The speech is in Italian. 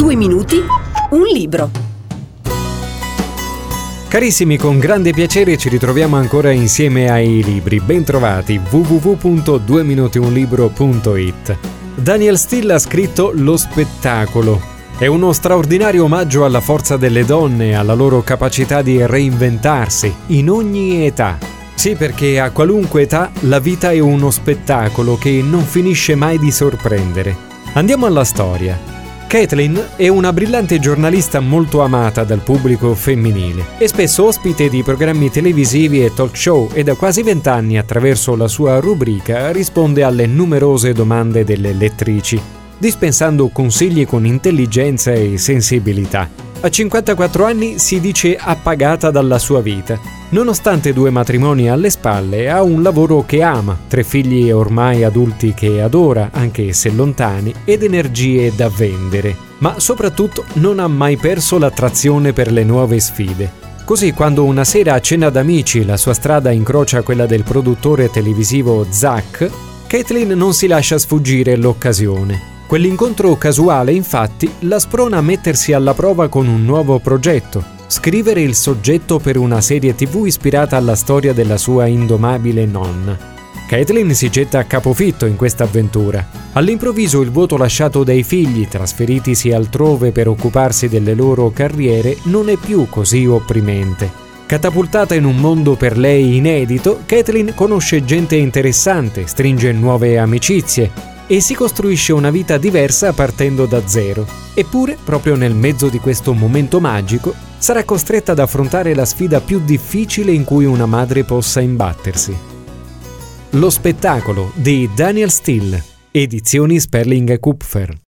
2 minuti, un libro. Carissimi, con grande piacere ci ritroviamo ancora insieme ai libri. Bentrovati, www.2minutiunlibro.it. Danielle Steel ha scritto Lo spettacolo. È uno straordinario omaggio alla forza delle donne, alla loro capacità di reinventarsi in ogni età. Sì, perché a qualunque età la vita è uno spettacolo che non finisce mai di sorprendere. Andiamo alla storia. Caitlin è una brillante giornalista molto amata dal pubblico femminile e spesso ospite di programmi televisivi e talk show, e da quasi 20 anni attraverso la sua rubrica risponde alle numerose domande delle lettrici, dispensando consigli con intelligenza e sensibilità. A 54 anni si dice appagata dalla sua vita. Nonostante 2 matrimoni alle spalle, ha un lavoro che ama, 3 figli ormai adulti che adora, anche se lontani, ed energie da vendere. Ma soprattutto non ha mai perso l'attrazione per le nuove sfide. Così, quando una sera a cena d'amici la sua strada incrocia quella del produttore televisivo Zach, Caitlin non si lascia sfuggire l'occasione. Quell'incontro casuale, infatti, la sprona a mettersi alla prova con un nuovo progetto: scrivere il soggetto per una serie TV ispirata alla storia della sua indomabile nonna. Caitlin si getta a capofitto in questa avventura. All'improvviso il vuoto lasciato dai figli, trasferitisi altrove per occuparsi delle loro carriere, non è più così opprimente. Catapultata in un mondo per lei inedito, Caitlin conosce gente interessante, stringe nuove amicizie e si costruisce una vita diversa partendo da zero. Eppure, proprio nel mezzo di questo momento magico, sarà costretta ad affrontare la sfida più difficile in cui una madre possa imbattersi. Lo spettacolo di Danielle Steel, edizioni Sperling e Kupfer.